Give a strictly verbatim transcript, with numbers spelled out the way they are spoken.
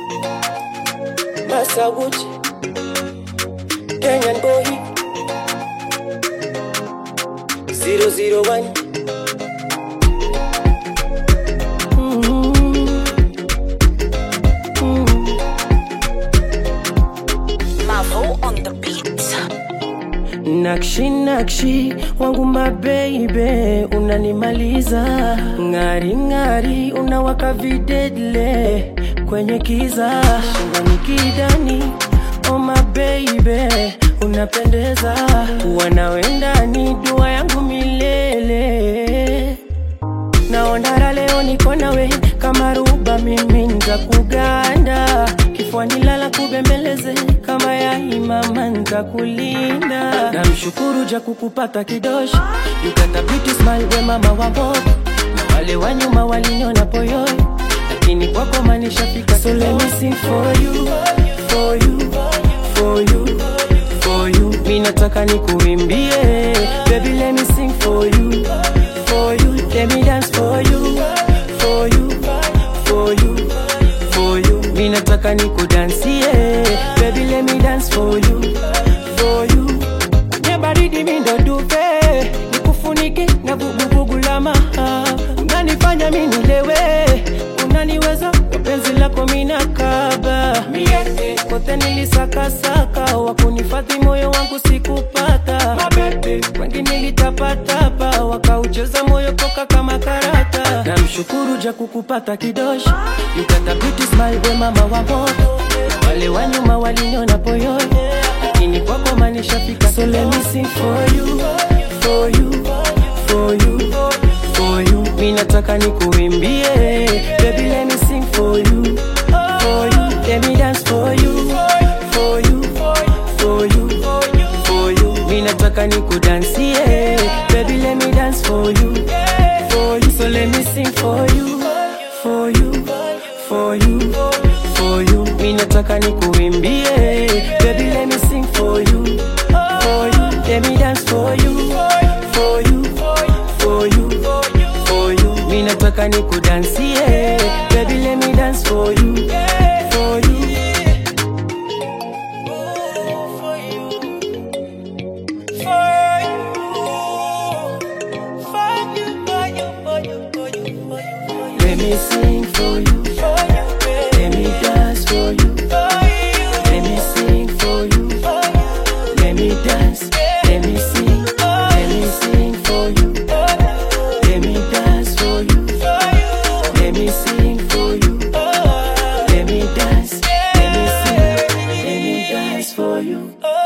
Masawuchi, Kenyan boy, zero zero one. Nakshi nakshi wangu my baby, unanimaliza. Ngari ngari unawaka videdle kwenye kiza. Shingani kidani, oh my baby, unapendeza. Wanawenda ni dua yangu milele. Naondara leo niko nawe kama ruba, mimi nza kuganda. Kifuani lala kubembeleze kama ya imama nza kulinda. Namshukuru ja kukupata kidoshi, you got a beauty smile we mama wa bob. Na wale wa nyuma waliniona poyoi, lakini kwako manishafika. So let me sing for you, for you, for you, for you. Mimi nataka nikuimbie, baby let me sing for you, for you. Let me dance for you, for you, for you, for you. Mimi nataka nikudansie, baby let me dance for you, for you. Nye baridi mimi ndo duve, nikufunike na vuguvugu la mahaba. Unanifanya mimi nilewe, unaniweza kwa penzi lako mimi nakaba. Mie kote nilisaka saka, wakunifadhi moyo wangu sikupata. Wengi nilitapatapa, wakaucheza moyo toka kama karata. Namshukuru ja kukupata kidoshi, you got a beauty smile we mama wa moto. Wale wa nyuma waliniona poyoi, lakini kwako manishafika. So let me sing for you, for you, for you, for you. Mimi nataka nikuimbie, baby let me sing for you, for you. Let me dance for you, for you, for you, for you. Mimi nataka nikudansie, baby let me dance for you, for you. So let me sing for you, for you, for you, for you. Mimi nataka nikuimbie, baby let me sing for you, for you. Let me dance for you, for you, for you, for you. Mimi nataka nikudansie, baby let me dance for you, for you. Let me sing for you, let me dance for you, let me sing for you, let me dance, let me sing, let me sing for you, let me dance for you, let me sing for you, let me dance, let me sing, let me dance for you.